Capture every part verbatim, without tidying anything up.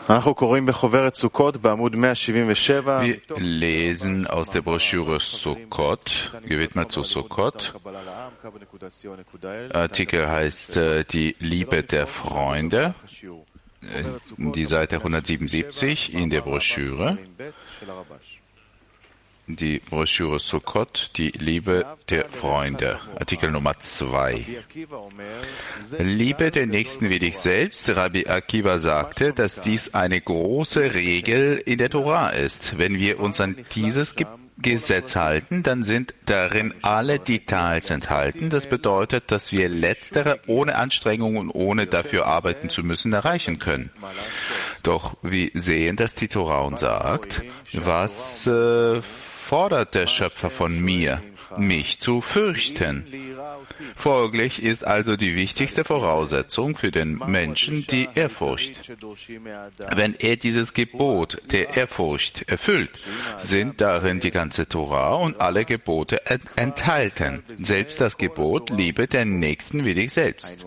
Wir lesen aus der Broschüre Sukkot, gewidmet zu Sukkot. Artikel heißt äh, Die Liebe der Freunde, äh, die Seite hundertsiebenundsiebzig in der Broschüre. Die Broschüre Sukkot, die Liebe der Freunde, Artikel Nummer zwei. Liebe den Nächsten wie dich selbst. Rabbi Akiva sagte, dass dies eine große Regel in der Tora ist. Wenn wir uns an dieses Ge- Gesetz halten, dann sind darin alle Details enthalten. Das bedeutet, dass wir Letztere ohne Anstrengung und ohne dafür arbeiten zu müssen erreichen können. Doch wir sehen, dass die Tora uns sagt, was äh, fordert der Schöpfer von mir, mich zu fürchten. Folglich ist also die wichtigste Voraussetzung für den Menschen die Ehrfurcht. Wenn er dieses Gebot der Ehrfurcht erfüllt, sind darin die ganze Tora und alle Gebote enthalten. Selbst das Gebot, liebe den Nächsten wie dich selbst.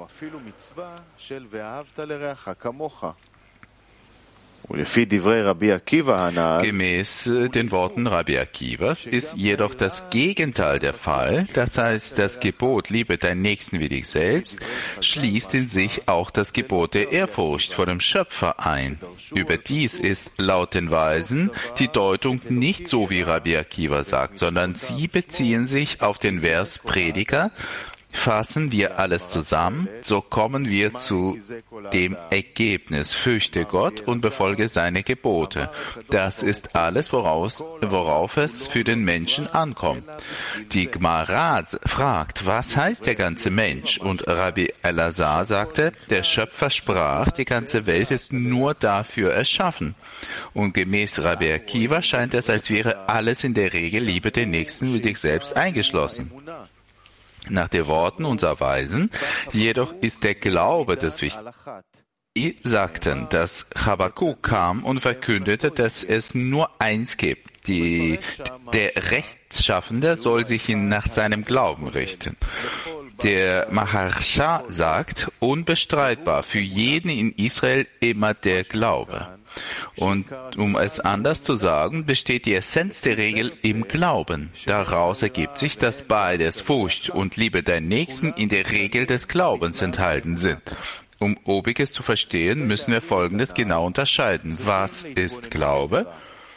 Gemäß den Worten Rabbi Akivas ist jedoch das Gegenteil der Fall. Das heißt, das Gebot, liebe deinen Nächsten wie dich selbst, schließt in sich auch das Gebot der Ehrfurcht vor dem Schöpfer ein. Überdies ist laut den Weisen die Deutung nicht so, wie Rabbi Akiva sagt, sondern sie beziehen sich auf den Vers Prediger. Fassen wir alles zusammen, so kommen wir zu dem Ergebnis. Fürchte Gott und befolge seine Gebote. Das ist alles, woraus, worauf es für den Menschen ankommt. Die Gemara fragt, was heißt der ganze Mensch? Und Rabbi Elazar sagte, der Schöpfer sprach, die ganze Welt ist nur dafür erschaffen. Und gemäß Rabbi Akiva scheint es, als wäre alles in der Regel Liebe den Nächsten wie dich selbst eingeschlossen. Nach den Worten unserer Weisen, jedoch ist der Glaube das Wichtigste. Sie sagten, dass Chabakuk kam und verkündete, dass es nur eins gibt. Die, der Rechtschaffende soll sich nach seinem Glauben richten. Der Maharsha sagt, unbestreitbar für jeden in Israel immer der Glaube. Und um es anders zu sagen, besteht die Essenz der Regel im Glauben. Daraus ergibt sich, dass beides, Furcht und Liebe deinen Nächsten, in der Regel des Glaubens enthalten sind. Um Obiges zu verstehen, müssen wir Folgendes genau unterscheiden. Was ist Glaube?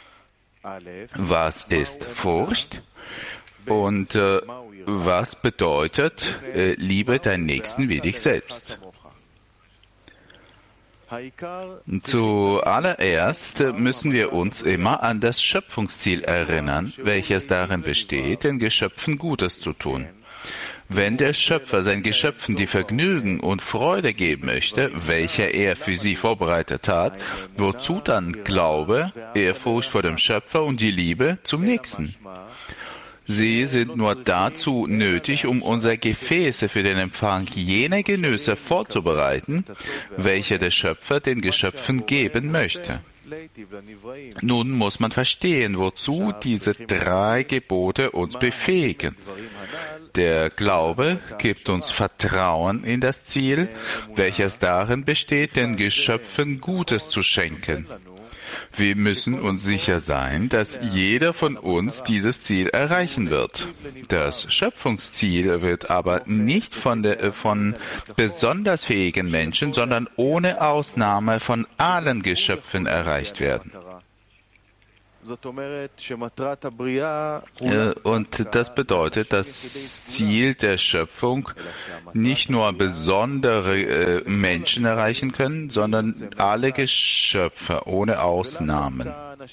Was ist Furcht? Und äh, was bedeutet, äh, liebe deinen Nächsten wie dich selbst? Zuallererst müssen wir uns immer an das Schöpfungsziel erinnern, welches darin besteht, den Geschöpfen Gutes zu tun. Wenn der Schöpfer seinen Geschöpfen die Vergnügen und Freude geben möchte, welche er für sie vorbereitet hat, wozu dann Glaube, Ehrfurcht vor dem Schöpfer und die Liebe zum Nächsten? Sie sind nur dazu nötig, um unsere Gefäße für den Empfang jener Genüsse vorzubereiten, welche der Schöpfer den Geschöpfen geben möchte. Nun muss man verstehen, wozu diese drei Gebote uns befähigen. Der Glaube gibt uns Vertrauen in das Ziel, welches darin besteht, den Geschöpfen Gutes zu schenken. Wir müssen uns sicher sein, dass jeder von uns dieses Ziel erreichen wird. Das Schöpfungsziel wird aber nicht von, der, von besonders fähigen Menschen, sondern ohne Ausnahme von allen Geschöpfen erreicht werden. Und das bedeutet, das Ziel der Schöpfung nicht nur besondere Menschen erreichen können, sondern alle Geschöpfe ohne Ausnahmen.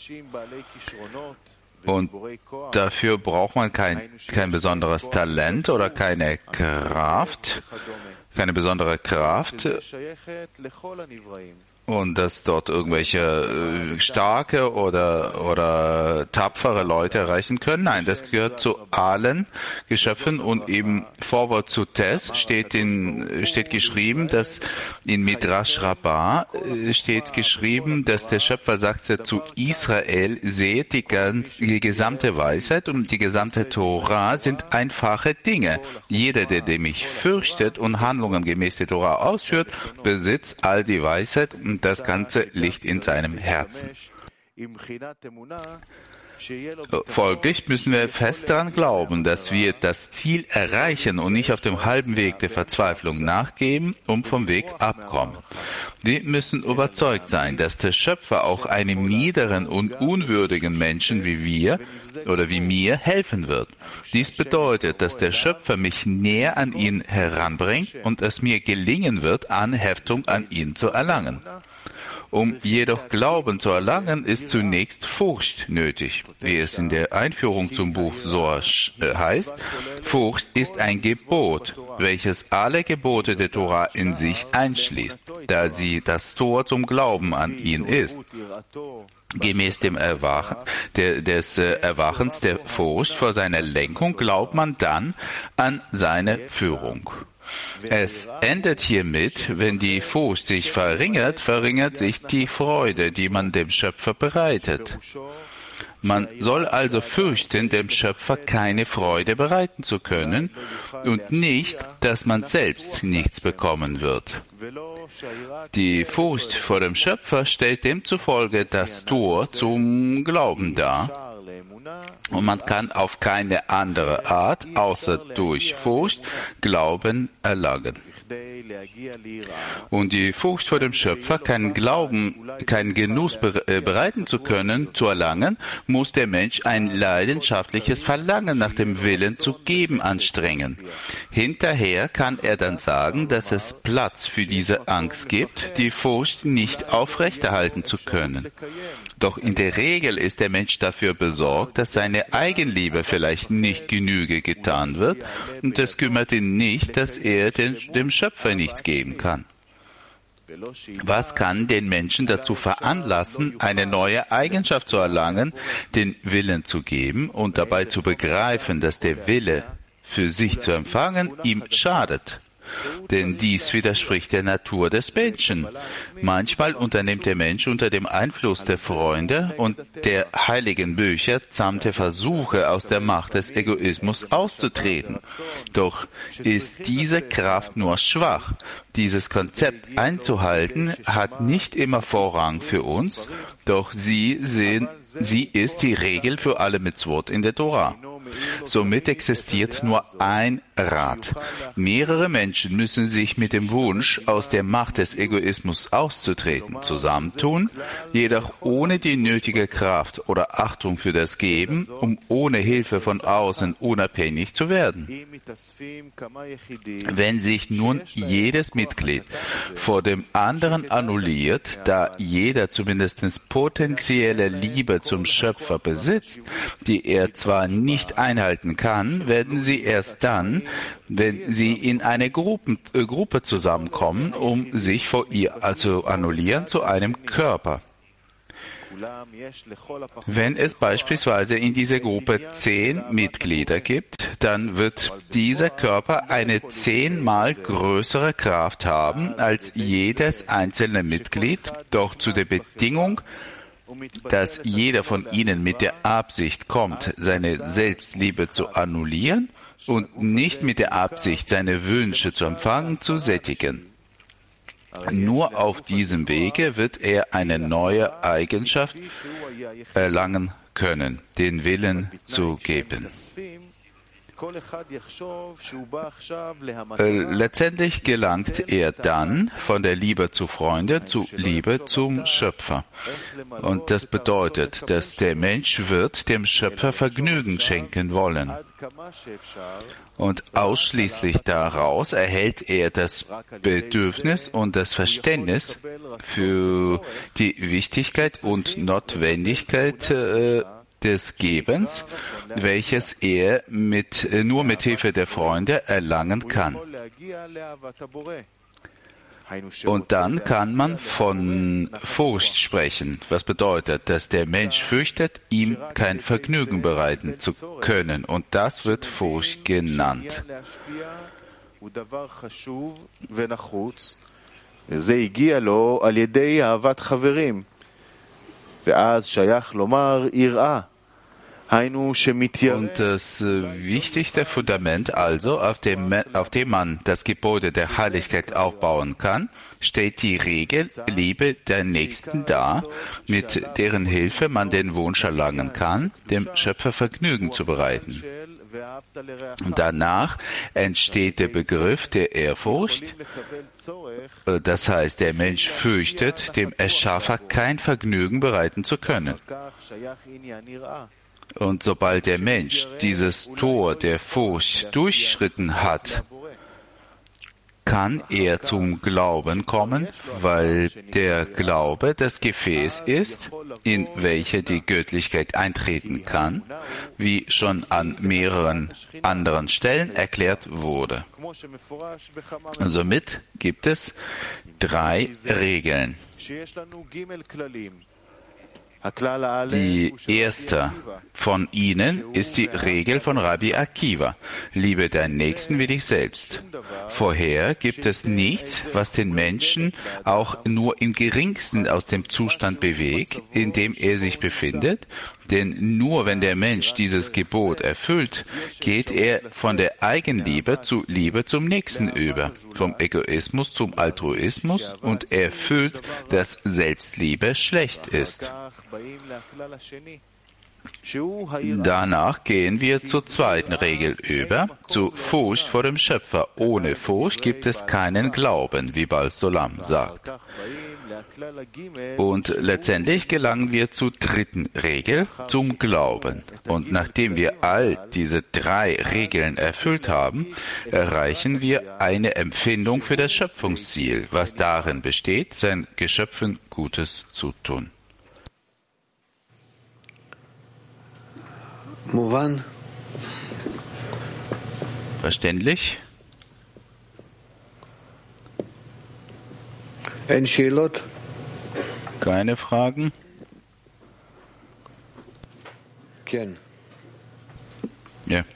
Und dafür braucht man kein, kein besonderes Talent oder keine Kraft, keine besondere Kraft. Und dass dort irgendwelche äh, starke oder oder tapfere Leute erreichen können. Nein, das gehört zu allen Geschöpfen und eben Vorwort zu Tess steht in steht geschrieben, dass in Midrash Rabbah äh, steht geschrieben, dass der Schöpfer sagte zu Israel, seht, die, ganz, die gesamte Weisheit und die gesamte Tora sind einfache Dinge. Jeder, der, der mich fürchtet und Handlungen gemäß der Tora ausführt, besitzt all die Weisheit und das ganze Licht in seinem Herzen. Folglich müssen wir fest daran glauben, dass wir das Ziel erreichen und nicht auf dem halben Weg der Verzweiflung nachgeben, um vom Weg abkommen. Wir müssen überzeugt sein, dass der Schöpfer auch einem niederen und unwürdigen Menschen wie wir oder wie mir helfen wird. Dies bedeutet, dass der Schöpfer mich näher an ihn heranbringt und es mir gelingen wird, Anheftung an ihn zu erlangen. Um jedoch Glauben zu erlangen, ist zunächst Furcht nötig, wie es in der Einführung zum Buch Zohar heißt. Furcht ist ein Gebot, welches alle Gebote der Tora in sich einschließt, da sie das Tor zum Glauben an ihn ist. Gemäß dem Erwachen, der, des äh, Erwachens der Furcht vor seiner Lenkung glaubt man dann an seine Führung. Es endet hiermit, wenn die Furcht sich verringert, verringert sich die Freude, die man dem Schöpfer bereitet. Man soll also fürchten, dem Schöpfer keine Freude bereiten zu können und nicht, dass man selbst nichts bekommen wird. Die Furcht vor dem Schöpfer stellt demzufolge das Tor zum Glauben dar. Und man kann auf keine andere Art, außer durch Furcht, Glauben erlangen. Und die Furcht vor dem Schöpfer, keinen Glauben, keinen Genuss bereiten zu können, zu erlangen, muss der Mensch ein leidenschaftliches Verlangen nach dem Willen zu geben anstrengen. Hinterher kann er dann sagen, dass es Platz für diese Angst gibt, die Furcht nicht aufrechterhalten zu können. Doch in der Regel ist der Mensch dafür besorgt, dass seine Eigenliebe vielleicht nicht Genüge getan wird, und es kümmert ihn nicht, dass er den, dem Schöpfer nichts geben kann. Was kann den Menschen dazu veranlassen, eine neue Eigenschaft zu erlangen, den Willen zu geben und dabei zu begreifen, dass der Wille für sich zu empfangen ihm schadet? Denn dies widerspricht der Natur des Menschen. Manchmal unternimmt der Mensch unter dem Einfluss der Freunde und der heiligen Bücher zahmte Versuche, aus der Macht des Egoismus auszutreten. Doch ist diese Kraft nur schwach. Dieses Konzept einzuhalten hat nicht immer Vorrang für uns, doch sie, sehen, sie ist die Regel für alle Mitzvot in der Tora. Somit existiert nur ein Rat. Mehrere Menschen müssen sich mit dem Wunsch, aus der Macht des Egoismus auszutreten, zusammentun, jedoch ohne die nötige Kraft oder Achtung für das Geben, um ohne Hilfe von außen unabhängig zu werden. Wenn sich nun jedes Mitglied vor dem anderen annulliert, da jeder zumindest potenzielle Liebe zum Schöpfer besitzt, die er zwar nicht einhalten kann, werden sie erst dann, wenn sie in eine Gruppe, äh, Gruppe zusammenkommen, um sich vor ihr zu annullieren, zu einem Körper. Wenn es beispielsweise in dieser Gruppe zehn Mitglieder gibt, dann wird dieser Körper eine zehnmal größere Kraft haben als jedes einzelne Mitglied, doch zu der Bedingung, dass jeder von ihnen mit der Absicht kommt, seine Selbstliebe zu annullieren und nicht mit der Absicht, seine Wünsche zu empfangen, zu sättigen. Nur auf diesem Wege wird er eine neue Eigenschaft erlangen können, den Willen zu geben. Letztendlich gelangt er dann von der Liebe zu Freunden zu Liebe zum Schöpfer. Und das bedeutet, dass der Mensch wird dem Schöpfer Vergnügen schenken wollen. Und ausschließlich daraus erhält er das Bedürfnis und das Verständnis für die Wichtigkeit und Notwendigkeit äh, des Gebens, welches er mit, nur mit Hilfe der Freunde erlangen kann. Und dann kann man von Furcht sprechen, was bedeutet, dass der Mensch fürchtet, ihm kein Vergnügen bereiten zu können. Und das wird Furcht genannt. ואז שייך לומר יראה. Und das wichtigste Fundament also, auf dem, auf dem man das Gebäude der Heiligkeit aufbauen kann, steht die Regel, liebe deinen Nächsten dar, mit deren Hilfe man den Wunsch erlangen kann, dem Schöpfer Vergnügen zu bereiten. Und danach entsteht der Begriff der Ehrfurcht, das heißt, der Mensch fürchtet, dem Erschaffer kein Vergnügen bereiten zu können. Und sobald der Mensch dieses Tor der Furcht durchschritten hat, kann er zum Glauben kommen, weil der Glaube das Gefäß ist, in welche die Göttlichkeit eintreten kann, wie schon an mehreren anderen Stellen erklärt wurde. Somit gibt es drei Regeln. Die erste von ihnen ist die Regel von Rabbi Akiva. Liebe deinen Nächsten wie dich selbst. Vorher gibt es nichts, was den Menschen auch nur im geringsten aus dem Zustand bewegt, in dem er sich befindet. Denn nur wenn der Mensch dieses Gebot erfüllt, geht er von der Eigenliebe zu Liebe zum Nächsten über, vom Egoismus zum Altruismus und erfüllt, dass Selbstliebe schlecht ist. Danach gehen wir zur zweiten Regel über, zu Furcht vor dem Schöpfer. Ohne Furcht gibt es keinen Glauben, wie Baal Solam sagt. Und letztendlich gelangen wir zur dritten Regel, zum Glauben. Und nachdem wir all diese drei Regeln erfüllt haben, erreichen wir eine Empfindung für das Schöpfungsziel, was darin besteht, seinen Geschöpfen Gutes zu tun. Verständlich? Keine Fragen? Ja.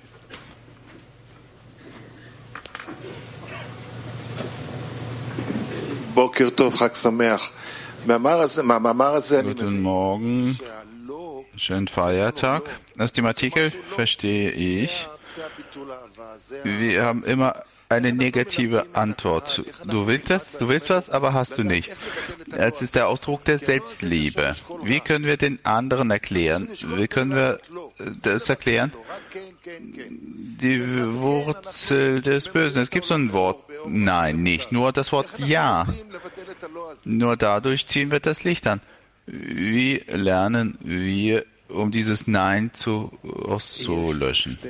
Guten Morgen. Schönen Feiertag. Aus dem Artikel verstehe ich, wir haben immer eine negative Antwort. Du willst das, du willst was, aber hast du nicht. Das ist der Ausdruck der Selbstliebe. Wie können wir den anderen erklären? Wie können wir das erklären? Die Wurzel des Bösen. Es gibt so ein Wort, nein, nicht. Nur das Wort Ja. Nur dadurch ziehen wir das Licht an. Wie lernen wir, um dieses Nein zu, auszulöschen?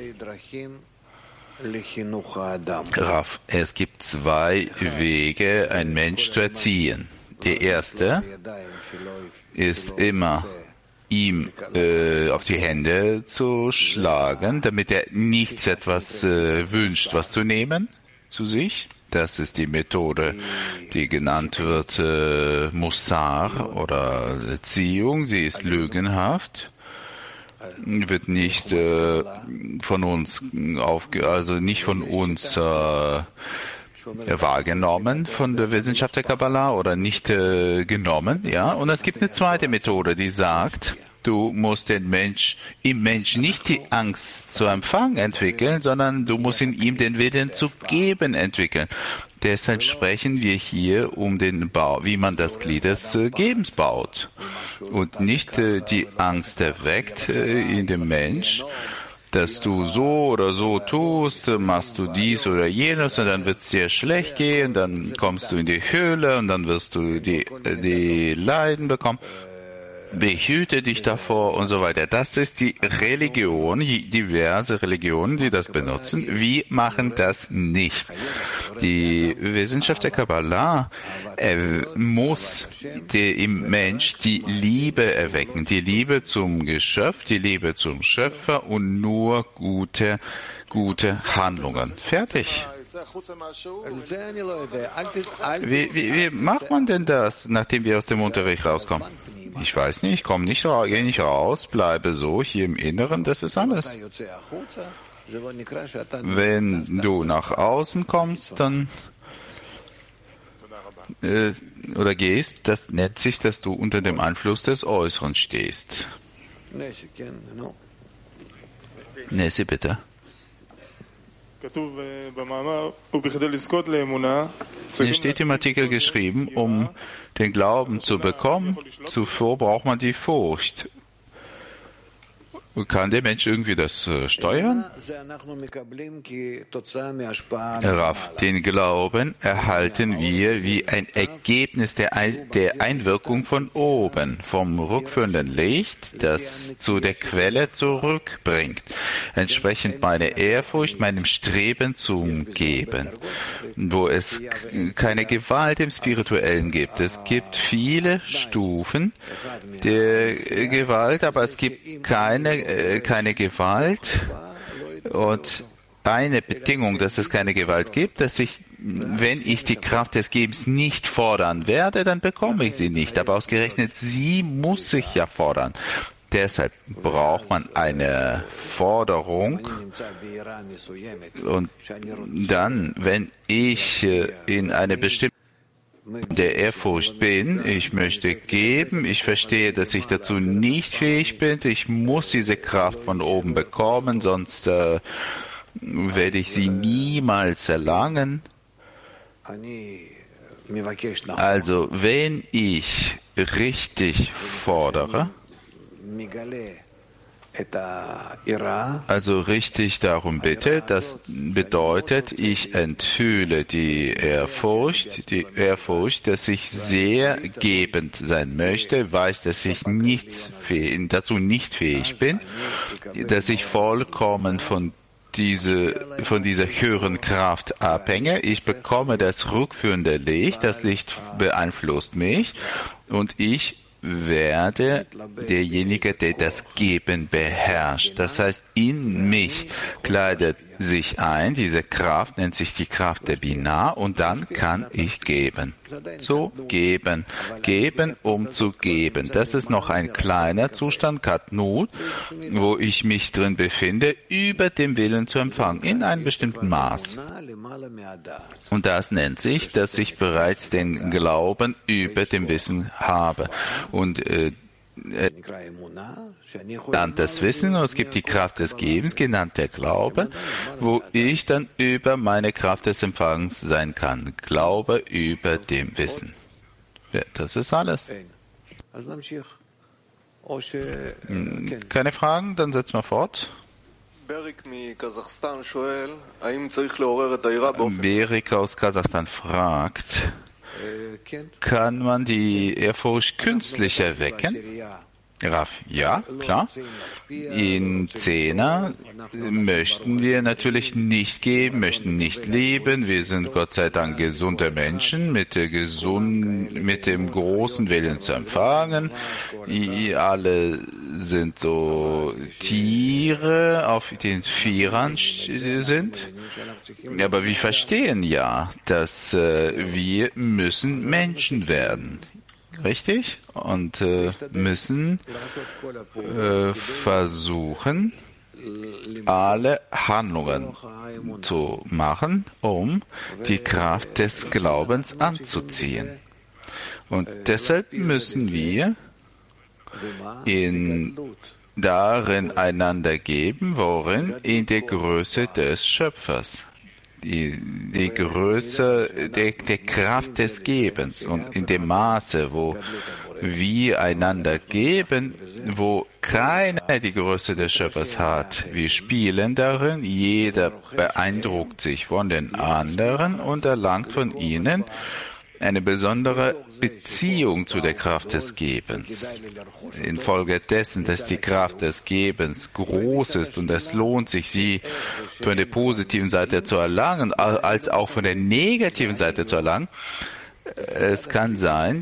Raff, es gibt zwei Wege, einen Mensch zu erziehen. Der erste ist immer, ihm äh, auf die Hände zu schlagen, damit er nichts etwas äh, wünscht, was zu nehmen zu sich. Das ist die Methode, die genannt wird äh, Mussar oder Erziehung. Sie ist lügenhaft, wird nicht äh, von uns aufge also nicht von uns äh, wahrgenommen von der Wissenschaft der Kabbalah oder nicht äh, genommen, ja. Und es gibt eine zweite Methode, die sagt, du musst den Mensch, im Mensch nicht die Angst zu empfangen entwickeln, sondern du musst in ihm den Willen zu geben entwickeln. Deshalb sprechen wir hier um den Bau, wie man das Glied des äh, Gebens baut. Und nicht äh, die Angst erweckt äh, in dem Mensch, dass du so oder so tust, machst du dies oder jenes und dann wird es dir schlecht gehen, dann kommst du in die Höhle und dann wirst du die, die Leiden bekommen. Behüte dich davor und so weiter. Das ist die Religion, diverse Religionen, die das benutzen. Wir machen das nicht. Die Wissenschaft der Kabbalah äh, muss die, im Mensch die Liebe erwecken, die Liebe zum Geschöpf, die Liebe zum Schöpfer und nur gute, gute Handlungen. Fertig. Wie, wie, wie macht man denn das, nachdem wir aus dem Unterricht rauskommen? Ich weiß nicht, komm nicht raus, geh nicht raus, bleibe so hier im Inneren, das ist alles. Wenn du nach außen kommst, dann äh, oder gehst, das nennt sich, dass du unter dem Einfluss des Äußeren stehst. Nessie, bitte. Hier steht im Artikel geschrieben, um den Glauben zu bekommen, zuvor braucht man die Furcht. Kann der Mensch irgendwie das äh, steuern? Raff, den Glauben erhalten wir wie ein Ergebnis der, ein der Einwirkung von oben, vom rückführenden Licht, das zu der Quelle zurückbringt, entsprechend meiner Ehrfurcht, meinem Streben zum Geben, wo es keine Gewalt im Spirituellen gibt. Es gibt viele Stufen der Gewalt, aber es gibt keine keine Gewalt, und eine Bedingung, dass es keine Gewalt gibt, dass ich, wenn ich die Kraft des Gebens nicht fordern werde, dann bekomme ich sie nicht. Aber ausgerechnet sie muss ich ja fordern. Deshalb braucht man eine Forderung, und dann, wenn ich in eine bestimmte der Ehrfurcht bin, ich möchte geben, ich verstehe, dass ich dazu nicht fähig bin, ich muss diese Kraft von oben bekommen, sonst äh, werde ich sie niemals erlangen. Also, wenn ich richtig fordere, also richtig darum bitte, das bedeutet, ich enthülle die Ehrfurcht, die Ehrfurcht, dass ich sehr gebend sein möchte, weiß, dass ich nichts fähig, dazu nicht fähig bin, dass ich vollkommen von diese, von dieser höheren Kraft abhänge. Ich bekomme das rückführende Licht, das Licht beeinflusst mich, und ich werde derjenige, der das Geben beherrscht. Das heißt, in mich kleidet sich ein, diese Kraft nennt sich die Kraft der Binah, und dann kann ich geben. So geben. Geben, um zu geben. Das ist noch ein kleiner Zustand, Katnut, wo ich mich drin befinde, über dem Willen zu empfangen, in einem bestimmten Maß. Und das nennt sich, dass ich bereits den Glauben über dem Wissen habe. Und äh, genannt das Wissen, und es gibt die Kraft des Gebens, genannt der Glaube, wo ich dann über meine Kraft des Empfangens sein kann. Glaube über dem Wissen. Ja, das ist alles. Keine Fragen? Dann setzen wir fort. Berik aus Kasachstan fragt, kann man die Ehrfurcht künstlich erwecken? Raff, ja, klar. In Zehner möchten wir natürlich nicht geben, möchten nicht leben. Wir sind Gott sei Dank gesunde Menschen mit, der gesund, mit dem großen Willen zu empfangen. Alle sind so Tiere, auf den Vierern sind. Aber wir verstehen ja, dass äh, wir müssen Menschen werden. Richtig? Und äh, müssen äh, versuchen, alle Handlungen zu machen, um die Kraft des Glaubens anzuziehen. Und deshalb müssen wir in, darin einander geben, worin in der Größe des Schöpfers. Die, die Größe der, der Kraft des Gebens, und in dem Maße, wo wir einander geben, wo keiner die Größe des Schöpfers hat. Wir spielen darin, jeder beeindruckt sich von den anderen und erlangt von ihnen eine besondere Beziehung zu der Kraft des Gebens. Infolgedessen, dass die Kraft des Gebens groß ist und es lohnt sich, sie von der positiven Seite zu erlangen, als auch von der negativen Seite zu erlangen. Es kann sein,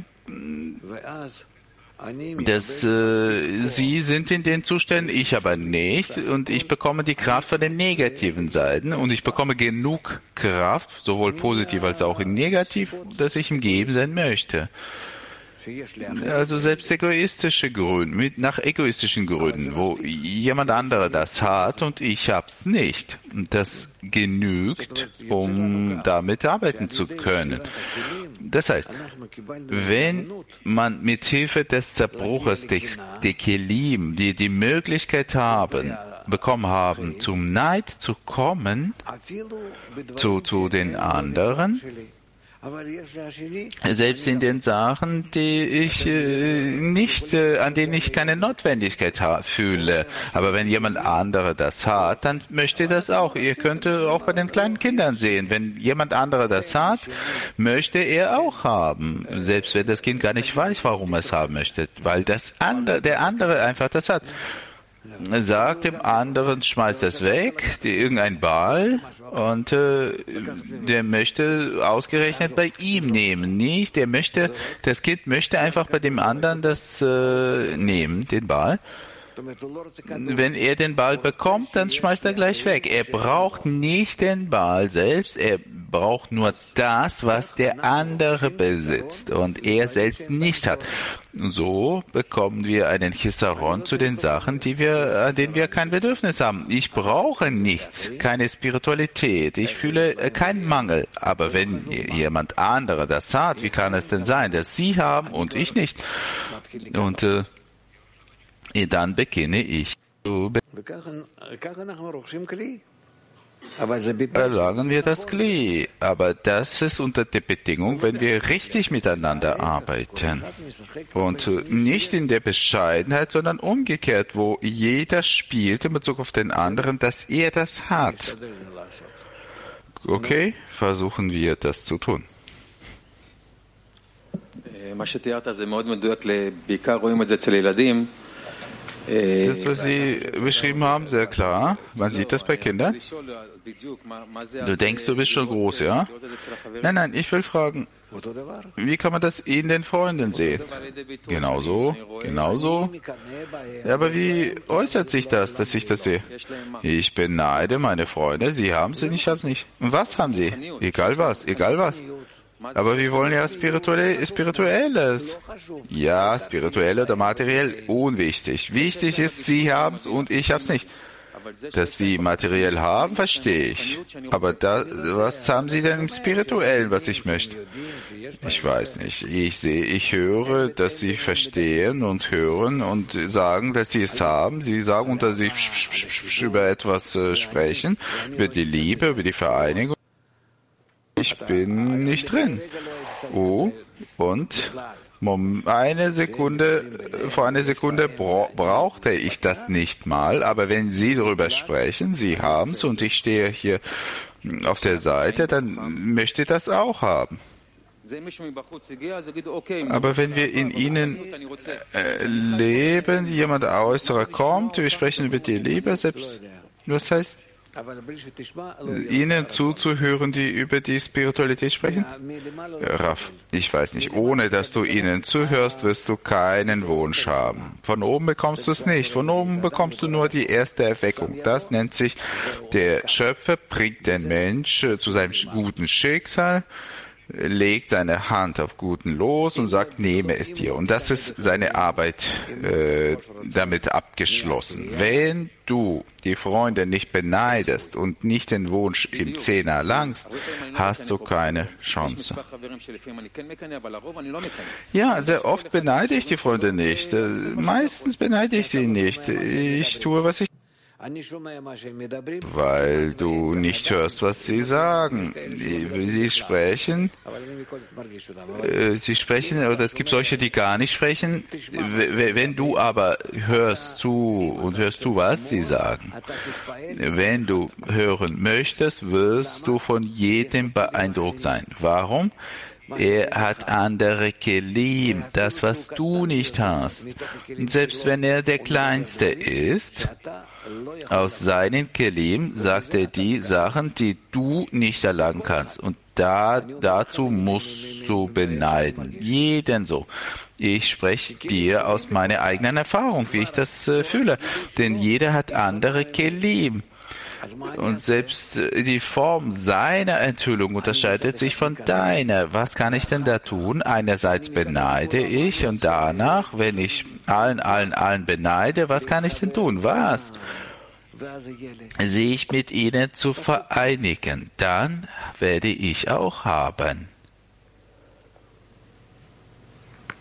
dass äh, Sie sind in den Zuständen, ich aber nicht, und ich bekomme die Kraft von den negativen Seiten, und ich bekomme genug Kraft, sowohl positiv als auch negativ, dass ich im Geben sein möchte. Also selbst egoistische Gründe, mit, nach egoistischen Gründen, wo jemand anderer das hat und ich hab's nicht. Das genügt, um damit arbeiten zu können. Das heißt, wenn man mit Hilfe des Zerbruches der Kelim, die die Möglichkeit haben, bekommen haben, zum Neid zu kommen, zu, zu den anderen, selbst in den Sachen, die ich äh, nicht, äh, an denen ich keine Notwendigkeit ha- fühle. Aber wenn jemand anderer das hat, dann möchte das auch. Ihr könnt auch bei den kleinen Kindern sehen, wenn jemand anderer das hat, möchte er auch haben. Selbst wenn das Kind gar nicht weiß, warum er es haben möchte, weil das andere, der andere einfach das hat. Sagt dem anderen, schmeißt das weg, die, irgendein Ball, und äh, der möchte ausgerechnet bei ihm nehmen, nicht? Der möchte, das Kind möchte einfach bei dem anderen das äh, nehmen, den Ball. Wenn er den Ball bekommt, dann schmeißt er gleich weg. Er braucht nicht den Ball selbst, er braucht nur das, was der andere besitzt und er selbst nicht hat. So bekommen wir einen Chisaron zu den Sachen, die wir, an denen wir kein Bedürfnis haben. Ich brauche nichts, keine Spiritualität, ich fühle keinen Mangel. Aber wenn jemand anderer das hat, wie kann es denn sein, dass Sie haben und ich nicht? Und äh, dann beginne ich zu erlangen wir das Kli. Aber das ist unter der Bedingung, wenn wir richtig miteinander arbeiten. Und nicht in der Bescheidenheit, sondern umgekehrt, wo jeder spielt in Bezug auf den anderen, dass er das hat. Okay, versuchen wir das zu tun. Das, was Sie beschrieben haben, sehr klar. Man sieht das bei Kindern. Du denkst, du bist schon groß, ja? Nein, nein, ich will fragen, wie kann man das in den Freunden sehen? Genauso, genauso. Ja, aber wie äußert sich das, dass ich das sehe? Ich beneide meine Freunde, sie haben es und ich habe es nicht. Und was haben sie? Egal was, egal was. Aber wir wollen ja spirituell, Spirituelles. Ja, spirituell oder materiell, unwichtig. Wichtig ist, Sie haben es und ich habe es nicht. Dass Sie materiell haben, verstehe ich. Aber da, was haben Sie denn im Spirituellen, was ich möchte? Ich weiß nicht. Ich sehe, ich höre, dass Sie verstehen und hören und sagen, dass Sie es haben. Sie sagen unter sich über etwas äh, sprechen, über die Liebe, über die Vereinigung. Ich bin nicht drin. Oh, und eine Sekunde, vor einer Sekunde bra- brauchte ich das nicht mal, aber wenn Sie darüber sprechen, Sie haben es und ich stehe hier auf der Seite, dann möchte ich das auch haben. Aber wenn wir in ihnen äh, leben, jemand äußerer kommt, wir sprechen über die Liebe, selbst, was heißt ihnen zuzuhören, die über die Spiritualität sprechen? Raff, ich weiß nicht. Ohne dass du ihnen zuhörst, wirst du keinen Wunsch haben. Von oben bekommst du es nicht. Von oben bekommst du nur die erste Erweckung. Das nennt sich, der Schöpfer bringt den Mensch zu seinem guten Schicksal, legt seine Hand auf Guten los und sagt, nehme es dir. Und das ist seine Arbeit äh, damit abgeschlossen. Wenn du die Freunde nicht beneidest und nicht den Wunsch im Zehner erlangst, hast du keine Chance. Ja, sehr oft beneide ich die Freunde nicht. Meistens beneide ich sie nicht. Ich tue, was ich weil du nicht hörst, was sie sagen. Sie sprechen, äh, sie sprechen, oder es gibt solche, die gar nicht sprechen. Wenn du aber hörst zu und hörst zu, was sie sagen, wenn du hören möchtest, wirst du von jedem beeindruckt sein. Warum? Er hat andere Kelim, das, was du nicht hast. Und selbst wenn er der Kleinste ist, aus seinen Kelim sagt er die Sachen, die du nicht erlangen kannst. Und da, dazu musst du beneiden. Jeden so. Ich spreche dir aus meiner eigenen Erfahrung, wie ich das äh, fühle. Denn jeder hat andere Kelim. Und selbst die Form seiner Enthüllung unterscheidet sich von deiner. Was kann ich denn da tun? Einerseits beneide ich und danach, wenn ich allen, allen, allen beneide, was kann ich denn tun? Was? Sich mit ihnen zu vereinigen. Dann werde ich auch haben.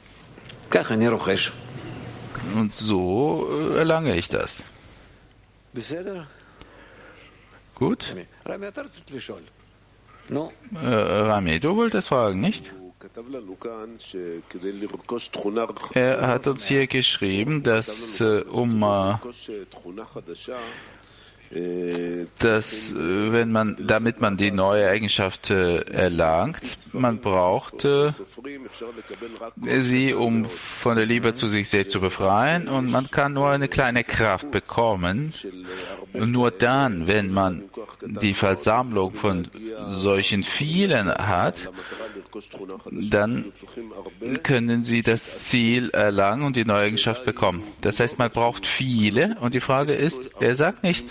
Und so erlange ich das. Gut. Äh, Rami, du wolltest fragen, nicht? Er hat uns hier geschrieben, dass äh, um äh, dass wenn man, damit man die neue Eigenschaft äh, erlangt, man braucht äh, sie, um von der Liebe zu sich selbst zu befreien, und man kann nur eine kleine Kraft bekommen. Und nur dann, wenn man die Versammlung von solchen vielen hat, dann können sie das Ziel erlangen und die neue Eigenschaft bekommen. Das heißt, man braucht viele, und die Frage ist, er sagt nicht,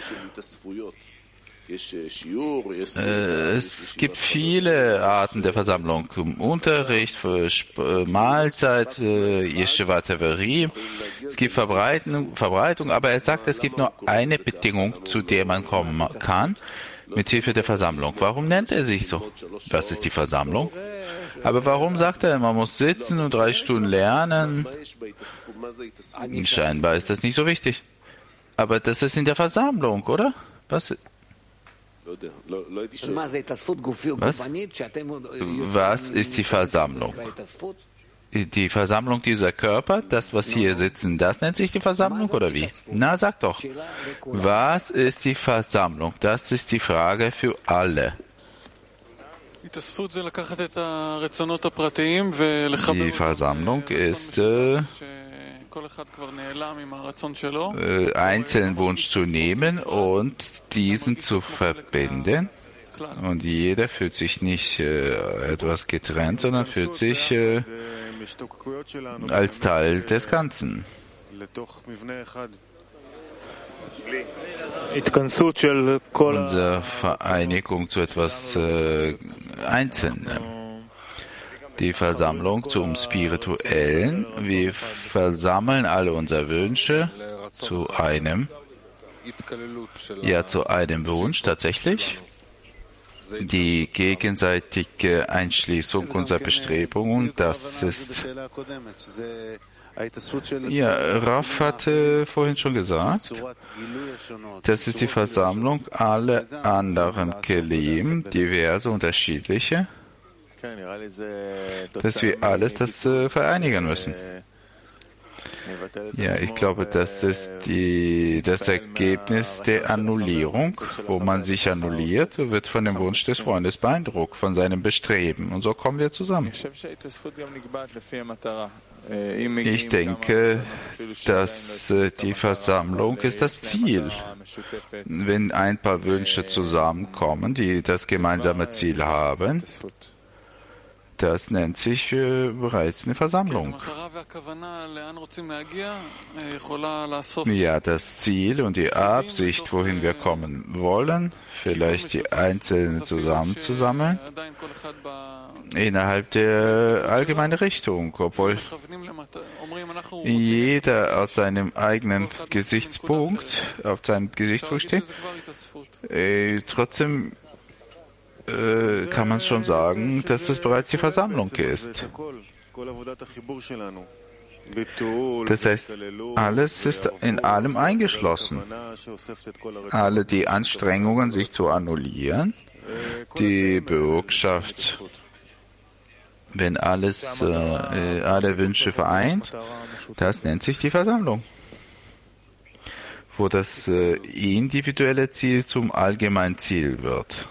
Äh, es gibt viele Arten der Versammlung. Unterricht, Mahlzeit, Yeshiva Teverim. Es gibt Verbreitung, Verbreitung, aber er sagt, es gibt nur eine Bedingung, zu der man kommen kann, mit Hilfe der Versammlung. Warum nennt er sich so? Was ist die Versammlung? Aber warum sagt er, man muss sitzen und drei Stunden lernen? Scheinbar ist das nicht so wichtig. Aber das ist in der Versammlung, oder? Was? Was? Was ist die Versammlung? Die Versammlung dieser Körper, das, was hier sitzen, das nennt sich die Versammlung, oder wie? Na, sag doch. Was ist die Versammlung? Das ist die Frage für alle. Die Versammlung ist äh, einzelnen Wunsch zu nehmen und diesen zu verbinden. Und jeder fühlt sich nicht äh, etwas getrennt, sondern fühlt sich äh, als Teil des Ganzen. Unsere Vereinigung zu etwas äh, Einzelnem. Die Versammlung zum Spirituellen. Wir versammeln alle unsere Wünsche zu einem, ja, zu einem Wunsch tatsächlich. Die gegenseitige Einschließung unserer Bestrebungen, das ist, ja, Raf hatte vorhin schon gesagt, das ist die Versammlung aller anderen Kelim, diverse, unterschiedliche, dass wir alles das äh, vereinigen müssen. Ja, ich glaube, das ist die, das Ergebnis der Annullierung, wo man sich annulliert, wird von dem Wunsch des Freundes beeindruckt, von seinem Bestreben. Und so kommen wir zusammen. Ich denke, dass die Versammlung ist das Ziel. Wenn ein paar Wünsche zusammenkommen, die das gemeinsame Ziel haben, das nennt sich äh, bereits eine Versammlung. Ja, das Ziel und die Absicht, wohin wir kommen wollen, vielleicht die Einzelnen zusammenzusammeln, innerhalb der allgemeinen Richtung, obwohl jeder aus seinem eigenen Gesichtspunkt, auf seinem Gesichtspunkt steht, äh, trotzdem Äh, kann man schon sagen, dass das bereits die Versammlung ist. Das heißt, alles ist in allem eingeschlossen. Alle die Anstrengungen, sich zu annullieren, die Bürgschaft, wenn alles, äh, alle Wünsche vereint, das nennt sich die Versammlung, wo das äh, individuelle Ziel zum allgemeinen Ziel wird.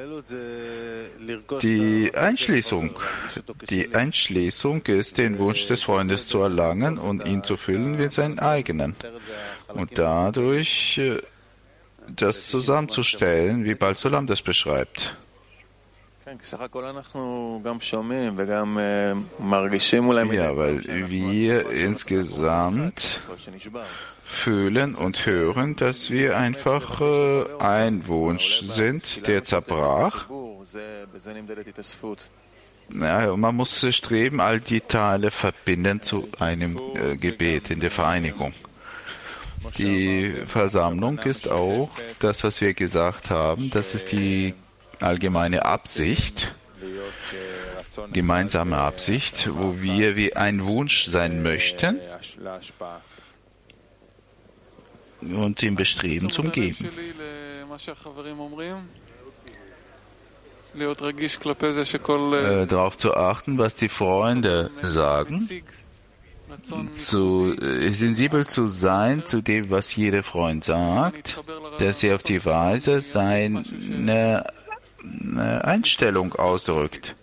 Die Einschließung. Die Einschließung ist, den Wunsch des Freundes zu erlangen und ihn zu füllen wie seinen eigenen. Und dadurch äh, das zusammenzustellen, wie Baal Sulam das beschreibt. Ja, weil wir insgesamt fühlen und hören, dass wir einfach äh, ein Wunsch sind, der zerbrach. Ja, und man muss streben, all die Teile verbinden zu einem äh, Gebet in der Vereinigung. Die Versammlung ist auch das, was wir gesagt haben, das ist die allgemeine Absicht, gemeinsame Absicht, wo wir wie ein Wunsch sein möchten, und im Bestreben zum Geben. Äh, darauf zu achten, was die Freunde sagen, zu, äh, sensibel zu sein zu dem, was jeder Freund sagt, dass er auf die Weise seine eine Einstellung ausdrückt.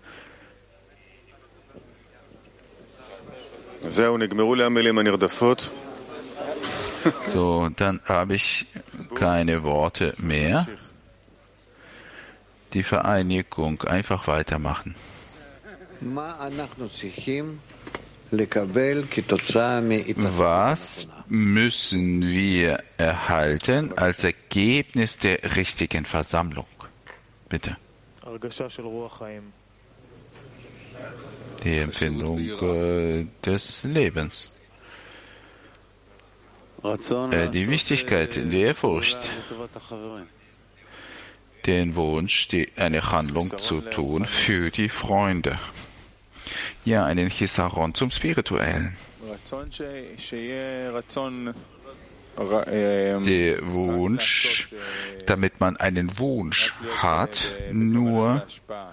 So, dann habe ich keine Worte mehr. Die Vereinigung, einfach weitermachen. Was müssen wir erhalten als Ergebnis der richtigen Versammlung? Bitte. Die Empfindung äh, des Lebens. Äh, die Wichtigkeit in der Furcht. Den Wunsch, die, eine Handlung zu tun für die Freunde. Ja, einen Chisaron zum Spirituellen. Der Wunsch, damit man einen Wunsch hat, nur,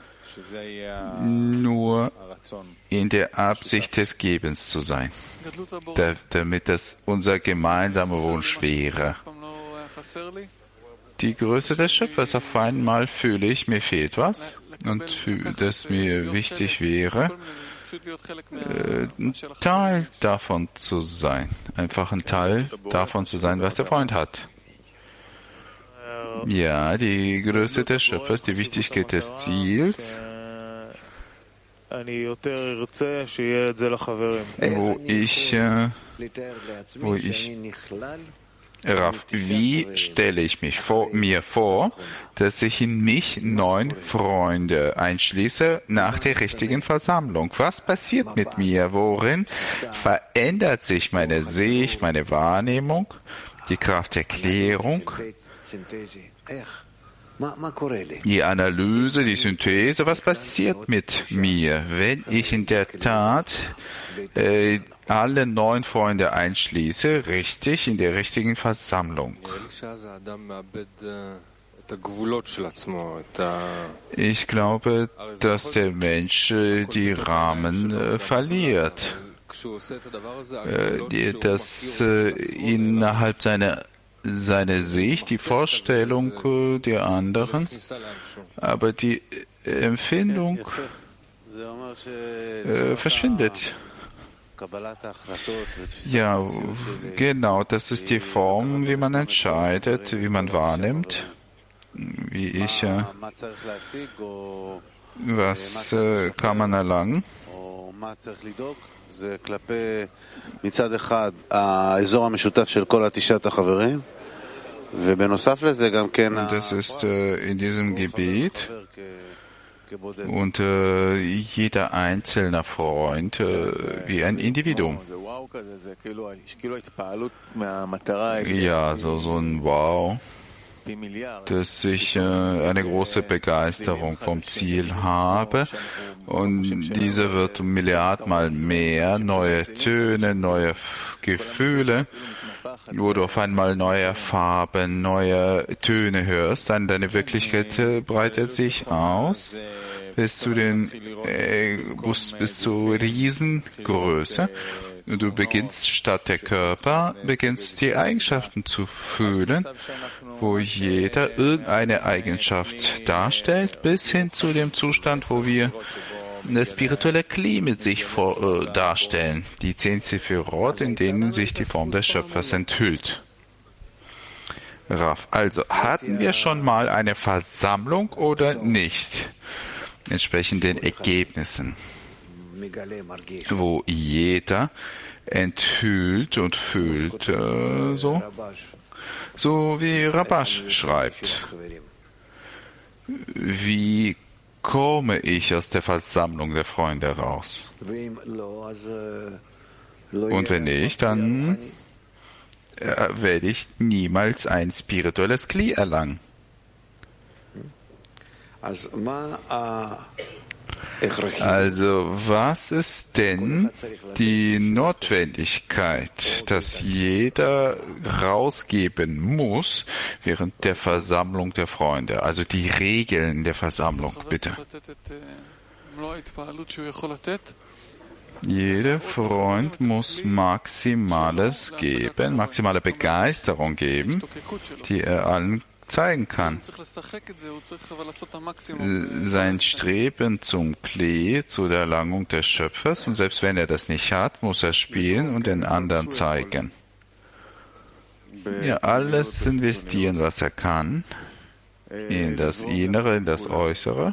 nur in der Absicht des Gebens zu sein, da, damit das unser gemeinsamer Wunsch wäre. Die Größe des Schöpfers, auf einmal fühle ich, mir fehlt was und das mir wichtig wäre, äh, ein Teil davon zu sein. Einfach ein Teil davon zu sein, was der Freund hat. Ja, die Größe des Schöpfers, die Wichtigkeit des Ziels, wo ich, äh, wo ich Raff, wie stelle ich mich vor, mir vor, dass ich in mich neun Freunde einschließe nach der richtigen Versammlung? Was passiert mit mir? Worin verändert sich meine Sicht, meine Wahrnehmung, die Kraft der Klärung, die Analyse, die Synthese? Was passiert mit mir, wenn ich in der Tat äh, alle neun Freunde einschließe, richtig, in der richtigen Versammlung? Ich glaube, dass der Mensch die Rahmen verliert, dass innerhalb seiner seine Sicht, die Vorstellung der anderen, aber die Empfindung äh, verschwindet. Ja, genau, das ist die Form, wie man entscheidet, wie man wahrnimmt, wie ich, äh, was äh, kann man erlangen? Das ist äh, in diesem Gebiet. Und äh, jeder einzelne Freund äh, wie ein Individuum. Ja, so, so ein Wow, dass ich äh, eine große Begeisterung vom Ziel habe und diese wird Milliardmal mehr, neue Töne, neue Gefühle, wo du auf einmal neue Farben, neue Töne hörst, dann deine Wirklichkeit äh, breitet sich aus bis zu den äh, bis, bis zur Riesengröße. Und du beginnst statt der Körper, beginnst die Eigenschaften zu fühlen, wo jeder irgendeine Eigenschaft darstellt, bis hin zu dem Zustand, wo wir das spirituelle Kli mit sich vor, äh, darstellen, die zehn Sephirot, in denen sich die Form des Schöpfers enthüllt. Raff, also hatten wir schon mal eine Versammlung oder nicht? Entsprechend den Ergebnissen, wo jeder enthüllt und fühlt, äh, so, so wie Rabash schreibt. Wie komme ich aus der Versammlung der Freunde raus? Und wenn nicht, dann äh, werde ich niemals ein spirituelles Kli erlangen. Also, was ist denn die Notwendigkeit, dass jeder rausgeben muss während der Versammlung der Freunde? Also die Regeln der Versammlung, bitte. Jeder Freund muss Maximales geben, maximale Begeisterung geben, die er allen zeigen kann. Sein Streben zum Klee, zu der Erlangung des Schöpfers, und selbst wenn er das nicht hat, muss er spielen und den anderen zeigen. Ja, alles investieren, was er kann, in das Innere, in das Äußere,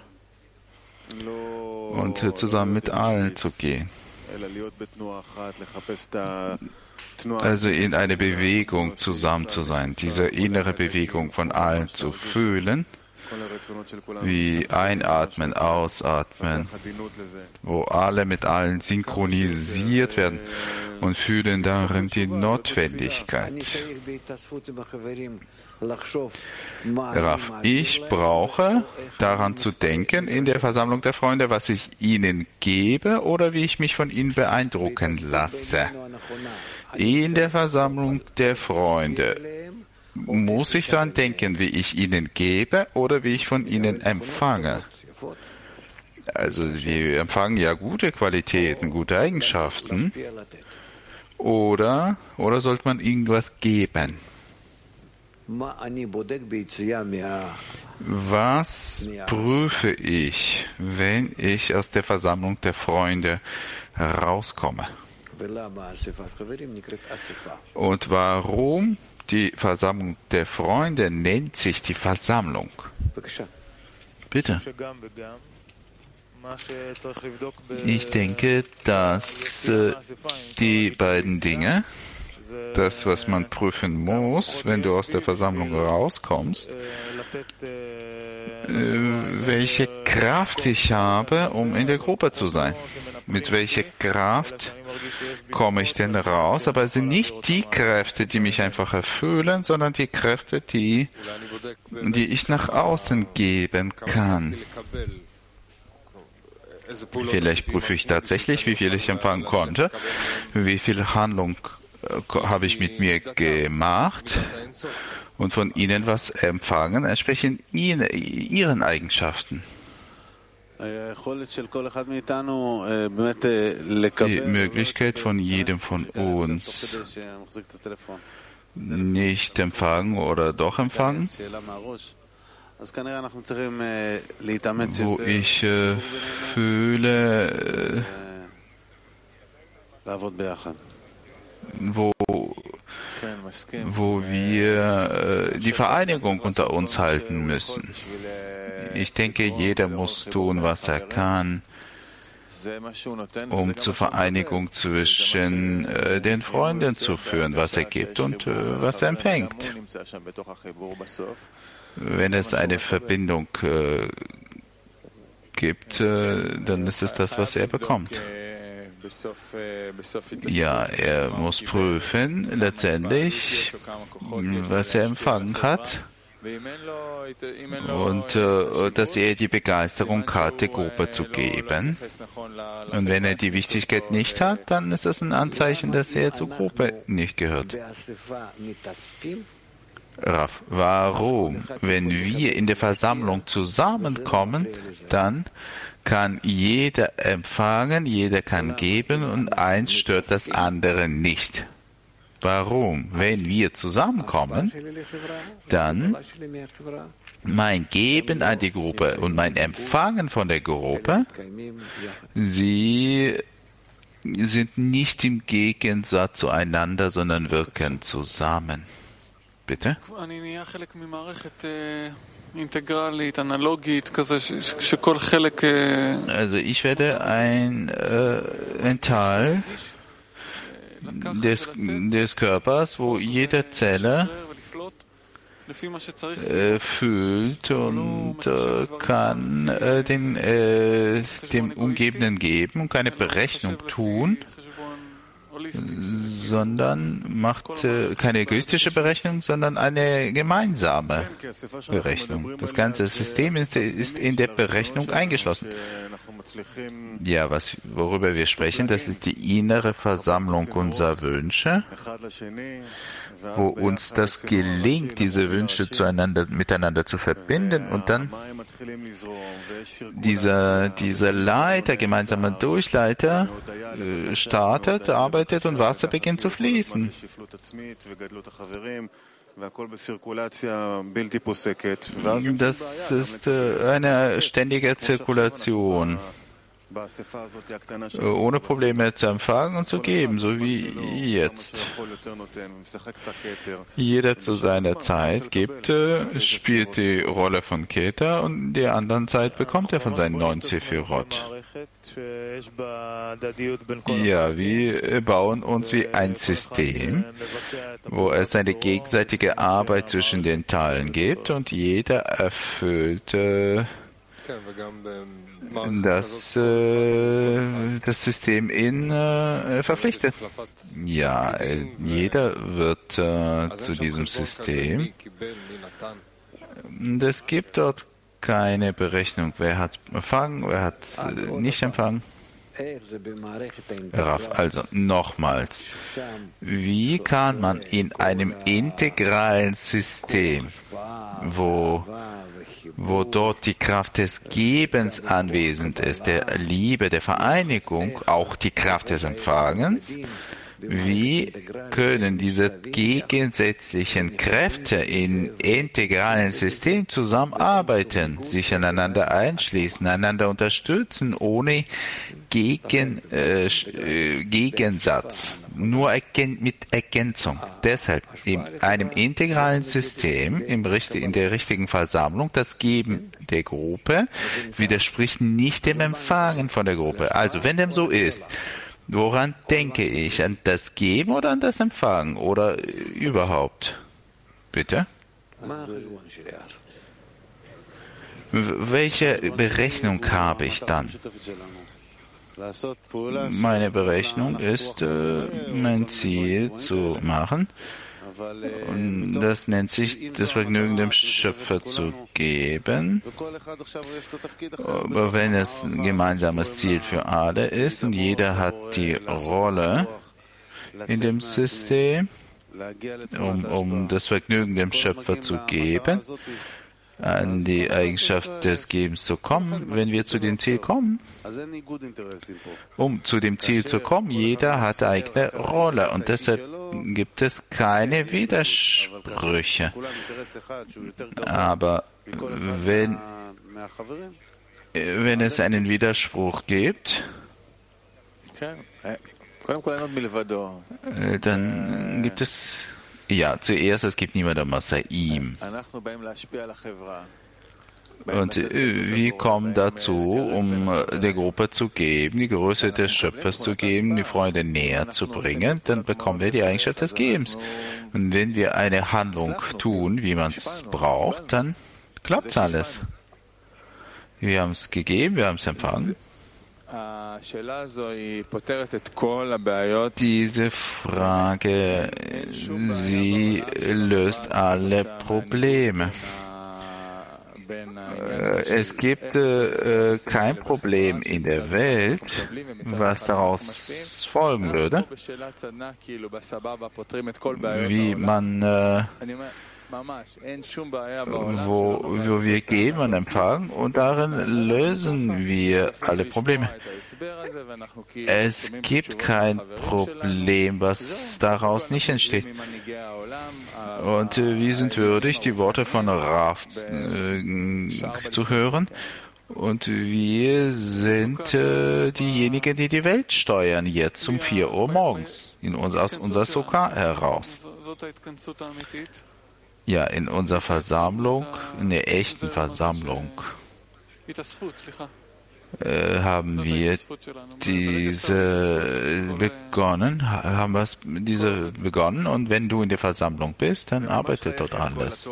und zusammen mit allen zu gehen. Also in eine Bewegung zusammen zu sein, diese innere Bewegung von allen zu fühlen, wie einatmen, ausatmen, wo alle mit allen synchronisiert werden und fühlen darin die Notwendigkeit. Raff, ich brauche daran zu denken in der Versammlung der Freunde, was ich ihnen gebe oder wie ich mich von ihnen beeindrucken lasse. In der Versammlung der Freunde muss ich daran denken, wie ich ihnen gebe oder wie ich von ihnen empfange. Also wir empfangen ja gute Qualitäten, gute Eigenschaften. Oder, oder sollte man irgendwas geben? Was prüfe ich, wenn ich aus der Versammlung der Freunde herauskomme? Und warum die Versammlung der Freunde nennt sich die Versammlung? Bitte. Ich denke, dass äh, die beiden Dinge, das, was man prüfen muss, wenn du aus der Versammlung rauskommst, welche Kraft ich habe, um in der Gruppe zu sein. Mit welcher Kraft komme ich denn raus? Aber es sind nicht die Kräfte, die mich einfach erfüllen, sondern die Kräfte, die, die ich nach außen geben kann. Vielleicht prüfe ich tatsächlich, wie viel ich empfangen konnte, wie viel Handlung habe ich mit mir gemacht und von ihnen was empfangen, entsprechend ihnen, ihren Eigenschaften. Die Möglichkeit von jedem von uns, nicht empfangen oder doch empfangen, wo ich äh, fühle, äh, wo, wo wir äh, die Vereinigung unter uns halten müssen. Ich denke, jeder muss tun, was er kann, um zur Vereinigung zwischen äh, den Freunden zu führen, was er gibt und äh, was er empfängt. Wenn es eine Verbindung äh, gibt, äh, dann ist es das, was er bekommt. Ja, er muss prüfen, letztendlich, was er empfangen hat und äh, dass er die Begeisterung hat, der Gruppe zu geben. Und wenn er die Wichtigkeit nicht hat, dann ist das ein Anzeichen, dass er zur Gruppe nicht gehört. Raff, warum, wenn wir in der Versammlung zusammenkommen, dann kann jeder empfangen, jeder kann geben und eins stört das andere nicht. Warum? Wenn wir zusammenkommen, dann mein Geben an die Gruppe und mein Empfangen von der Gruppe, sie sind nicht im Gegensatz zueinander, sondern wirken zusammen. Bitte? Also ich werde ein, äh, ein Teil des, des Körpers, wo jede Zelle äh, fühlt und äh, kann äh, den, äh, dem Umgebenden geben und keine Berechnung tun, sondern macht äh, keine egoistische Berechnung, sondern eine gemeinsame Berechnung. Das ganze System ist, ist in der Berechnung eingeschlossen. Ja, was, worüber wir sprechen, das ist die innere Versammlung unserer Wünsche, wo uns das gelingt, diese Wünsche zueinander, miteinander zu verbinden und dann dieser, dieser Leiter, gemeinsamer Durchleiter, äh, startet, arbeitet und Wasser beginnt zu fließen. Das ist äh, eine ständige Zirkulation, ohne Probleme zu empfangen und zu geben, so wie jetzt. Jeder zu seiner Zeit gibt, äh, spielt die Rolle von Keter und die anderen Zeit bekommt er von seinen neuen Sephirot. Ja, wir bauen uns wie ein System, wo es eine gegenseitige Arbeit zwischen den Teilen gibt und jeder erfüllt äh, das, äh, das System in äh, verpflichtet. Ja, äh, jeder wird äh, zu diesem System. Und es gibt dort keine Berechnung. Wer hat empfangen, wer hat äh, nicht empfangen. Also nochmals, wie kann man in einem integralen System, wo, wo dort die Kraft des Gebens anwesend ist, der Liebe, der Vereinigung, auch die Kraft des Empfangens, wie können diese gegensätzlichen Kräfte in integralen Systemen zusammenarbeiten, sich aneinander einschließen, einander unterstützen, ohne Gegen, äh, Gegensatz, nur ergän mit Ergänzung. Deshalb in einem integralen System, im, in der richtigen Versammlung, das Geben der Gruppe widerspricht nicht dem Empfangen von der Gruppe. Also wenn dem so ist, woran denke ich? An das Geben oder an das Empfangen? Oder überhaupt? Bitte? Welche Berechnung habe ich dann? Meine Berechnung ist, äh, mein Ziel zu machen. Und das nennt sich das Vergnügen dem Schöpfer zu geben. Aber wenn es ein gemeinsames Ziel für alle ist und jeder hat die Rolle in dem System, um, um das Vergnügen dem Schöpfer zu geben, an die Eigenschaft des Gebens zu kommen, wenn wir zu dem Ziel kommen. Um zu dem Ziel zu kommen, jeder hat eine eigene Rolle und deshalb gibt es keine Widersprüche. Aber wenn, wenn es einen Widerspruch gibt, dann gibt es Ja, zuerst, es gibt niemanden außer ihm. Und wir kommen dazu, um der Gruppe zu geben, die Größe des Schöpfers zu geben, die Freunde näher zu bringen, dann bekommen wir die Eigenschaft des Gebens. Und wenn wir eine Handlung tun, wie man es braucht, dann klappt alles. Wir haben es gegeben, wir haben es empfangen. Diese Frage, sie löst alle Probleme. Es gibt äh, kein Problem in der Welt, was daraus folgen würde, wie man äh, Wo, wo wir geben und empfangen und darin lösen wir alle Probleme. Es gibt kein Problem, was daraus nicht entsteht. Und äh, wir sind würdig, die Worte von Rav äh, zu hören. Und wir sind äh, diejenigen, die die Welt steuern, jetzt um vier Uhr morgens, in uns, aus unserer Sukkah heraus. Ja, in unserer Versammlung, in der echten Versammlung, äh, haben wir diese begonnen, haben wir diese begonnen und wenn du in der Versammlung bist, dann arbeitet dort alles.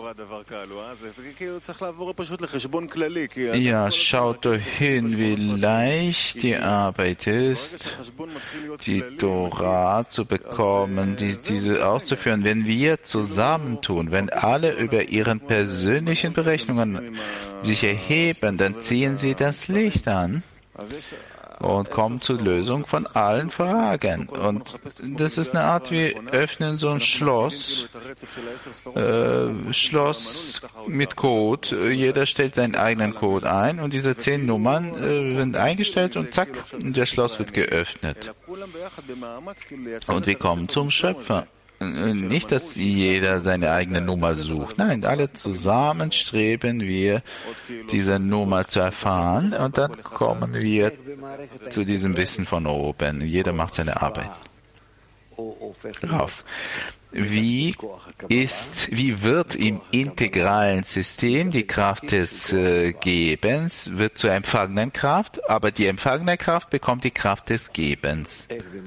Ja, schaut doch hin, wie leicht die Arbeit ist, die Torah zu bekommen, die, diese auszuführen, wenn wir zusammentun, wenn alle über ihren persönlichen Berechnungen sich erheben, dann ziehen sie das Licht an. und kommen zur Lösung von allen Fragen. Und das ist eine Art, wir öffnen so ein Schloss, äh, Schloss mit Code. Jeder stellt seinen eigenen Code ein und diese zehn Nummern äh, sind eingestellt und zack, das Schloss wird geöffnet. Und wir kommen zum Schöpfer. Nicht, dass jeder seine eigene Nummer sucht. Nein, alle zusammen streben wir, diese Nummer zu erfahren und dann kommen wir zu diesem Wissen von oben. Jeder macht seine Arbeit. Rauf. Wie ist, wie wird im integralen System die Kraft des äh, Gebens, wird zur empfangenen Kraft, aber die empfangene Kraft bekommt die Kraft des Gebens.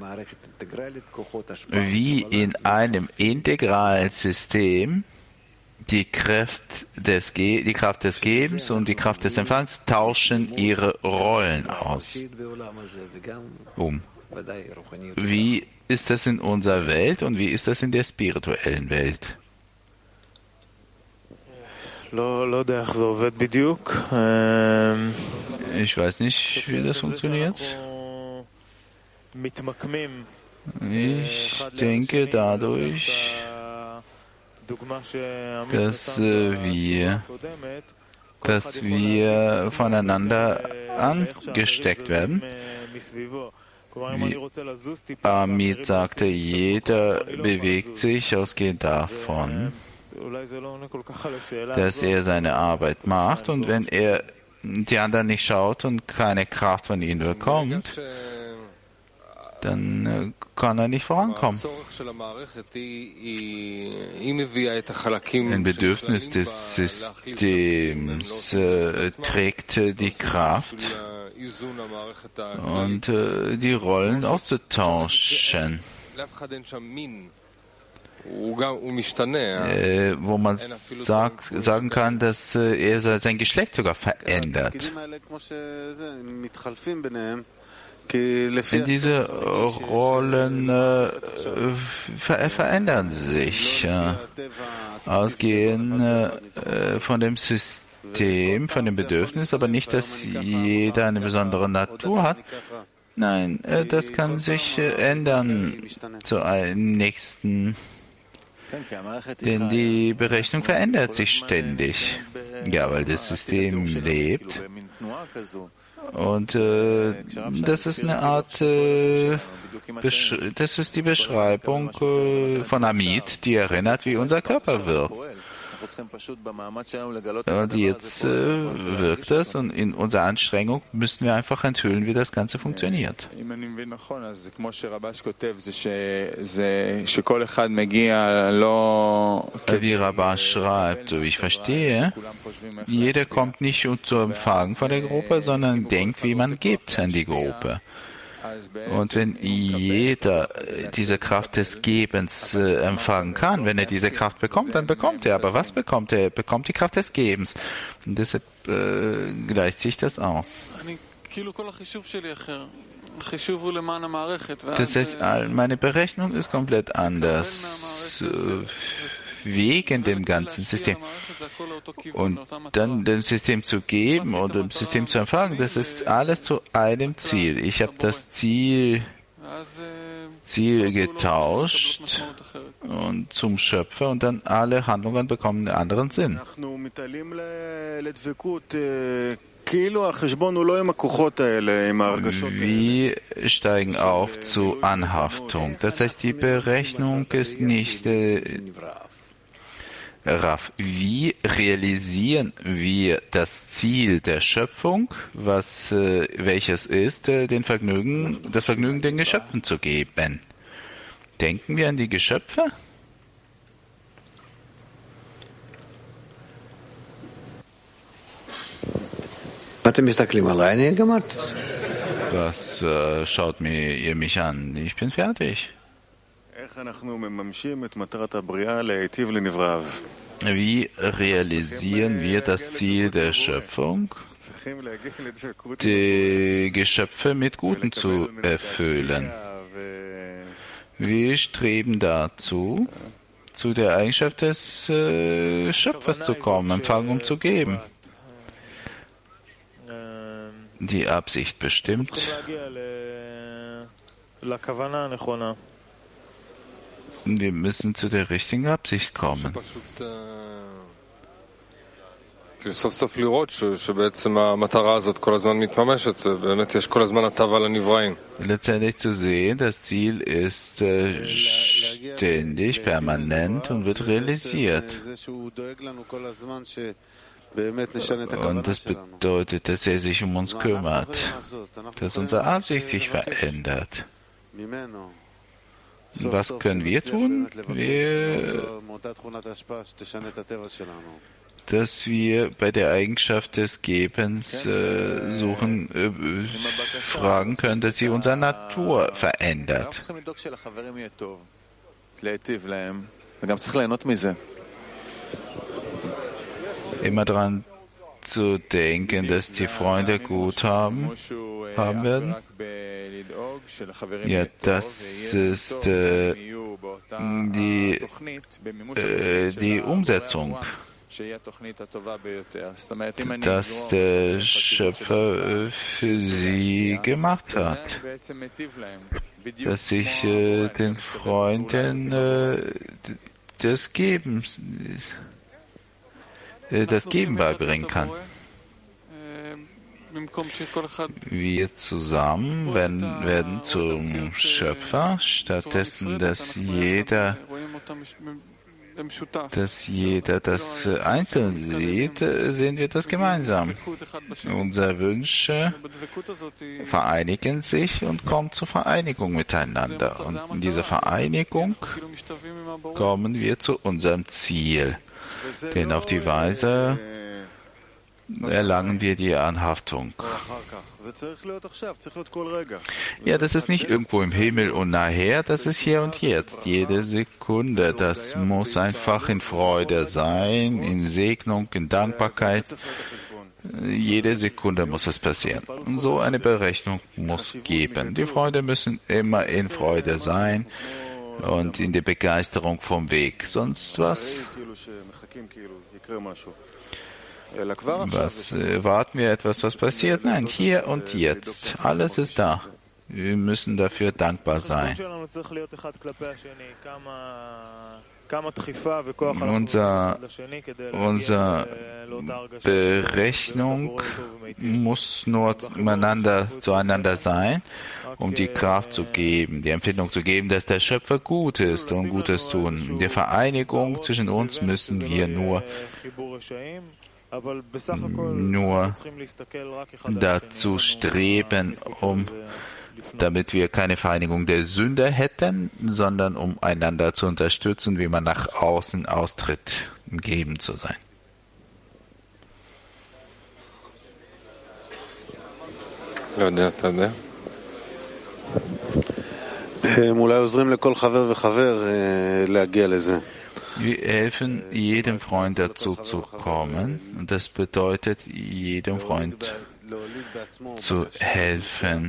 Wie in einem integralen System die Kraft des, Ge- die Kraft des Gebens und die Kraft des Empfangs tauschen ihre Rollen aus. Um. Wie ist das in unserer Welt und wie ist das in der spirituellen Welt? Ich weiß nicht, wie das funktioniert. Ich denke dadurch, dass äh, wir, dass wir voneinander angesteckt werden. Wie Amit sagte, jeder bewegt sich ausgehend davon, dass er seine Arbeit macht und wenn er die anderen nicht schaut und keine Kraft von ihnen bekommt, dann kann er nicht vorankommen. Ein Bedürfnis des Systems äh, trägt die Kraft und äh, die Rollen auszutauschen. Äh, wo man sagt, sagen kann, dass äh, er sein Geschlecht sogar verändert. Denn diese Rollen äh, ver verändern sich, äh, ausgehend äh, von dem System, von dem Bedürfnis, aber nicht, dass jeder eine besondere Natur hat. Nein, äh, das kann sich äh, ändern zu einem nächsten, denn die Berechnung verändert sich ständig. Ja, weil das System lebt. Und äh, das ist eine Art, äh, das ist die Beschreibung äh, von Amit, die erinnert, wie unser Körper wirkt. Und jetzt äh, wirkt das und in unserer Anstrengung müssen wir einfach enthüllen, wie das Ganze funktioniert. Wie Rabash schreibt, so wie ich verstehe, jeder kommt nicht um zu empfangen von der Gruppe, sondern denkt, wie man gibt an die Gruppe. Und wenn jeder diese Kraft des Gebens äh, empfangen kann, wenn er diese Kraft bekommt, dann bekommt er. Aber was bekommt er? Er bekommt die Kraft des Gebens. Und deshalb äh, gleicht sich das aus. Das heißt, meine Berechnung ist komplett anders. Äh, wegen dem ganzen System. Und dann dem System zu geben oder dem System zu empfangen, das ist alles zu einem Ziel. Ich habe das Ziel, Ziel getauscht und zum Schöpfer und dann alle Handlungen bekommen einen anderen Sinn. Wir steigen auf zu Anhaftung. Das heißt, die Berechnung ist nicht äh, Raff, wie realisieren wir das Ziel der Schöpfung, was äh, welches ist, äh, den Vergnügen, das Vergnügen den Geschöpfen zu geben? Denken wir an die Geschöpfe? Was äh, schaut mir ihr mich an? Ich bin fertig. Wie realisieren wir das Ziel der Schöpfung, die Geschöpfe mit Guten zu erfüllen? Wir streben dazu, zu der Eigenschaft des äh, Schöpfers zu kommen, empfangen, um zu geben. die Absicht bestimmt. Wir müssen zu der richtigen Absicht kommen. סוף סוף לראות שבעצם המטרה הזאת כל הזמן מתממשת, באמת יש כל הזמן הטבה לנבראים. Letztendlich zu sehen, das Ziel ist äh, ständig, permanent und wird realisiert. Und das bedeutet, dass er sich um uns kümmert, dass unsere Absicht sich verändert. Was können wir tun? Wir, dass wir bei der Eigenschaft des Gebens äh, suchen, äh, fragen können, dass sie unsere Natur verändert. Immer daran zu denken, dass die Freunde gut haben, haben werden. Ja, das ist äh, die, äh, die Umsetzung, dass der Schöpfer für sie gemacht hat, dass ich äh, den Freunden äh, das Geben, äh, das Geben beibringen kann. Wir zusammen werden, werden zum Schöpfer, stattdessen, dass jeder dass jeder das einzeln sieht, sehen wir das gemeinsam. Unsere Wünsche vereinigen sich und kommen zur Vereinigung miteinander. Und in dieser Vereinigung kommen wir zu unserem Ziel. Denn auf die Weise erlangen wir die Anhaftung. Ja, das ist nicht irgendwo im Himmel und nachher, das ist hier und jetzt, jede Sekunde. Das muss einfach in Freude sein, in Segnung, in Dankbarkeit. Jede Sekunde muss es passieren. Und so eine Berechnung muss geben. Die Freunde müssen immer in Freude sein und in der Begeisterung vom Weg. Sonst was? Was äh, warten wir etwas, was passiert? Nein, hier und jetzt. Alles ist da. Wir müssen dafür dankbar sein. Unser, unsere Berechnung muss nur zueinander, zueinander sein, um die Kraft zu geben, die Empfindung zu geben, dass der Schöpfer gut ist und Gutes tun. In der Vereinigung zwischen uns müssen wir nur nur dazu streben, um, damit wir keine Vereinigung der Sünder hätten, sondern um einander zu unterstützen, wie man nach außen austritt, im Geben zu sein. Wir helfen jedem Freund dazu zu kommen, und das bedeutet, jedem Freund zu helfen,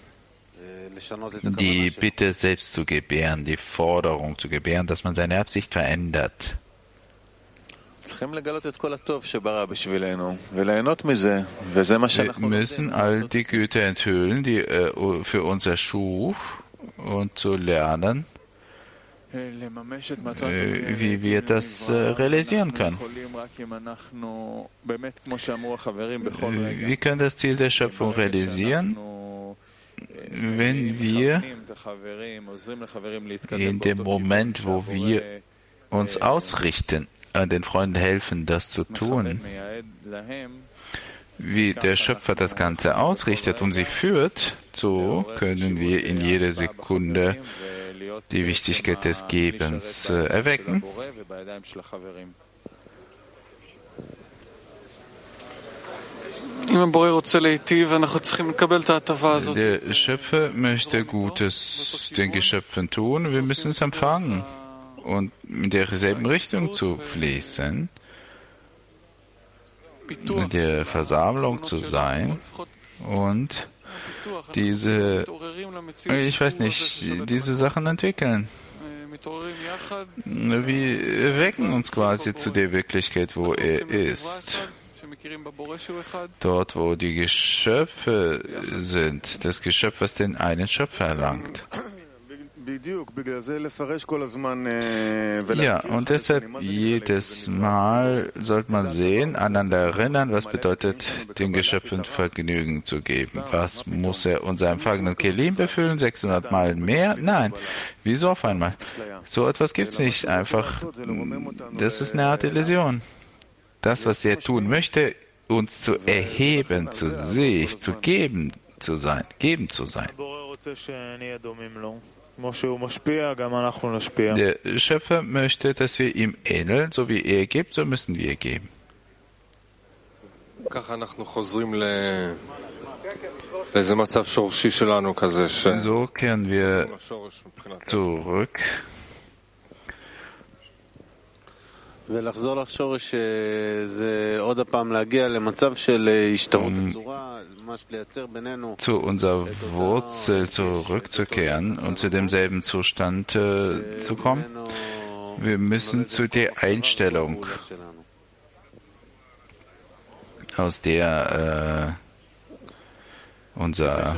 die Bitte selbst zu gebären, die Forderung zu gebären, dass man seine Absicht verändert. Wir müssen all die Güter enthüllen, die er für uns erschuf, und zu lernen, wie wir das äh, realisieren können. Wir können das Ziel der Schöpfung realisieren, wenn wir in dem Moment, wo wir uns ausrichten, an den Freunden helfen, das zu tun, wie der Schöpfer das Ganze ausrichtet und sie führt, so können wir in jeder Sekunde die Wichtigkeit des Gebens äh, erwecken. Der Schöpfer möchte Gutes den Geschöpfen tun, wir müssen es empfangen und in derselben Richtung zu fließen, in der Versammlung zu sein und diese, ich weiß nicht, diese Sachen entwickeln. Wir wecken uns quasi zu der Wirklichkeit, wo er ist. Dort, wo die Geschöpfe sind, das Geschöpf, was den einen Schöpfer erlangt. Ja, und deshalb jedes Mal sollte man sehen, einander erinnern, was bedeutet, den Geschöpfen Vergnügen zu geben. Was muss er unser empfangenen Kelim befüllen? sechshundert Mal mehr? Nein. Wieso auf einmal? So etwas gibt's nicht. Einfach, das ist eine Art Illusion. Das, was er tun möchte, uns zu erheben, zu sich, zu geben zu sein, geben zu sein. Der Schöpfer möchte, dass wir ihm ähneln, so wie er gibt, so müssen wir geben. So kehren wir zurück. ולחזור לשורש זה עוד הפעם להגיע למצב של השתרות הצורה, ממש לייצר בינינו zu unserer Wurzel zurückzukehren und zu demselben Zustand äh, zu kommen. Wir müssen zu der Einstellung, aus der äh, unser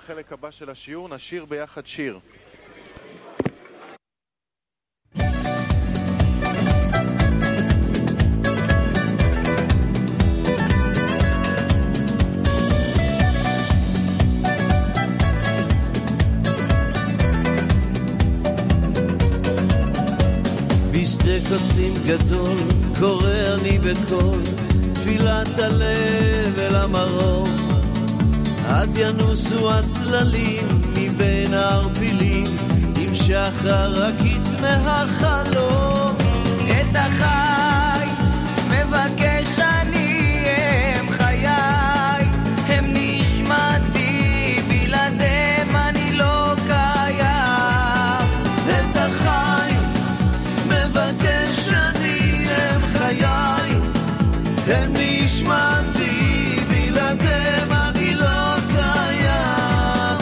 בשדה קוצים גדול קורא אני בקול תפילת הלב אל המרום עד ינוסו הצללים מבין הערפילים עם שחר הקיץ מהחלום את החי מבקש אני הם חיי הם נשמתי בלעדיהם אני לא קיים את החי מבקש אני הם חיי הם נשמתי בלעדיהם אני לא קיים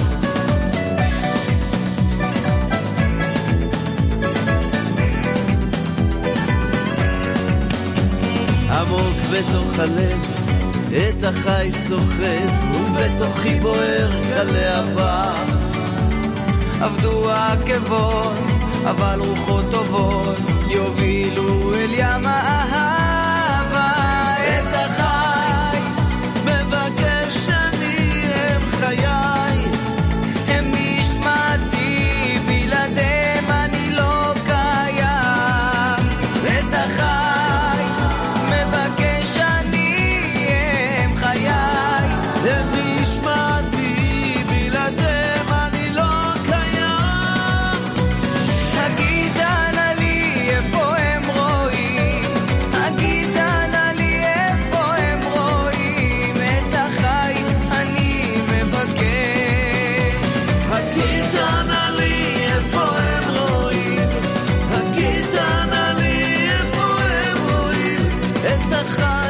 עמוק בתוך הלב את החי סוחב ובתוכי בוער כלהבה עבדו העקבות אבל רוחות טובות יובילו אל ים האהבה את החי מבקש אני הם חיי הם נשמתי בלעדיהם אני לא קיים את החי מבקש אני הם חיי הם נשמתי בלעדיהם אני לא קיים הגיד אנא לי איפה הם רואים הגיד אנא לי איפה הם רואים את החי אני מבקש הגיד אנא לי איפה הם רואים הגיד אנא לי איפה הם רואים את החי